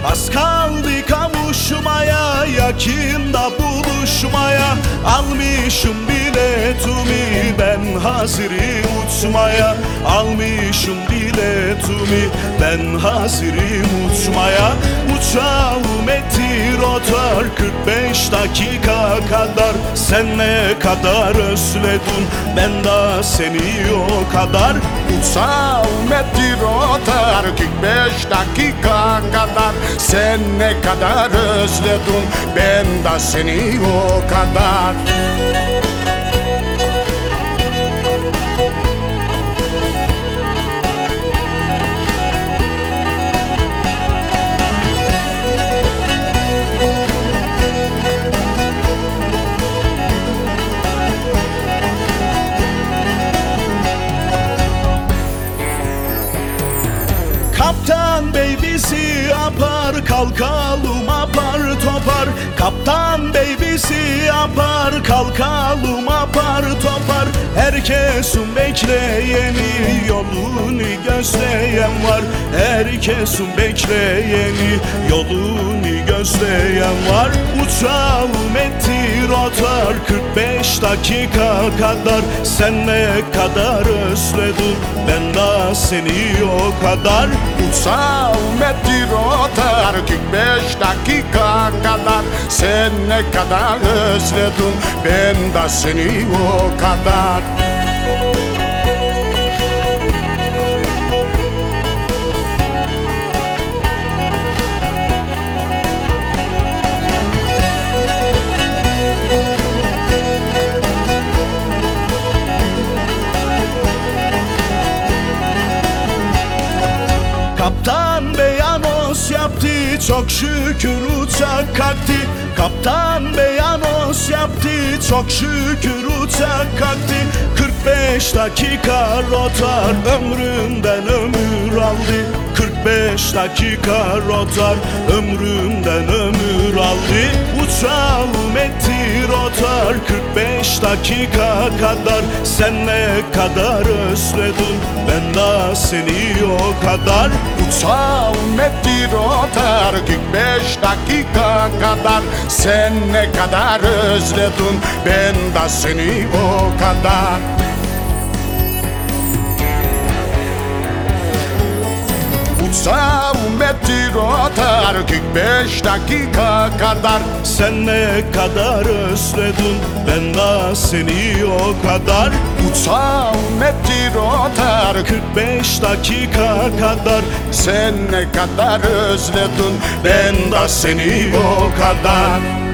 Az kaldı kavuşmaya, yakında buluşmaya. Almışım biletimi, ben hazırım uçmaya. Almışım biletimi, ben hazırım uçmaya. Uçağım etti rotar 45 dakika kadar. Sen ne kadar özledin, ben de seni o kadar. Uçağım etti rotar 45 dakika kadar. Sen ne kadar özledin, ben de seni o kadar. Kaptan bey bizi apar, kalkalım apar topar. Kaptan bey bizi apar, kalkalım apar topar. Herkesin bekleyeni, yolunu gözleyen var. Herkesin bekleyeni, yolunu gözleyen var. Uçağım etti rotar 45 dakika kadar. Sen ne kadar özledin, ben de seni o kadar. Uçağım etti rotar 45 dakika kadar. Sen ne kadar özledin, ben de seni o kadar. Kaptan bey anons yaptı, çok şükür uçak kalktı. Kaptan bey anons yaptı, çok şükür uçak kalktı. 45 dakika rotar, ömrümden ömür aldı. 45 dakika rotar, ömrümden ömür aldı. Uçağım etti rotar 45 dakika kadar. Sen ne kadar özledin, ben de seni o kadar. Uçağım etti rotar 45 dakika kadar. Sen ne kadar özledin, ben de seni o kadar. Uçağım etti rotar 45 dakika kadar. Sen ne kadar özledin, ben de seni o kadar. Uçağım etti rotar 45 dakika kadar. Sen ne kadar özledin, ben de seni o kadar.